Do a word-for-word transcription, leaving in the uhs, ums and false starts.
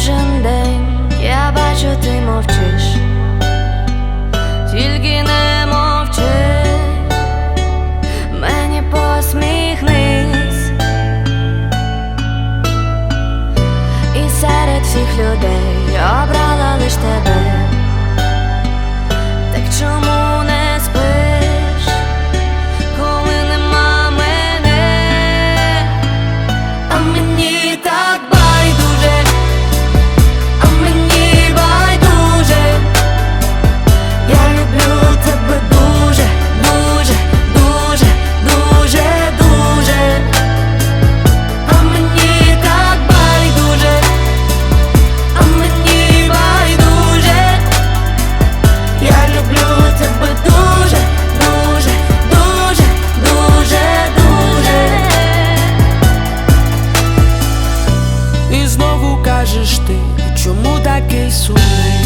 кожен день я бачу, ти мовчиш, тільки не мовчи, мені посміхнись. І серед всіх людей я обрала лиш тебе. Так чому не спиш, коли нема мене? А мені так байдуже, а мені байдуже. Я люблю тебе дуже, дуже, дуже, дуже, дуже. А мені так байдуже, а мені байдуже. Я люблю тебе дуже, дуже, дуже, дуже, дуже. І знову кажеш ти, чому такий сумний?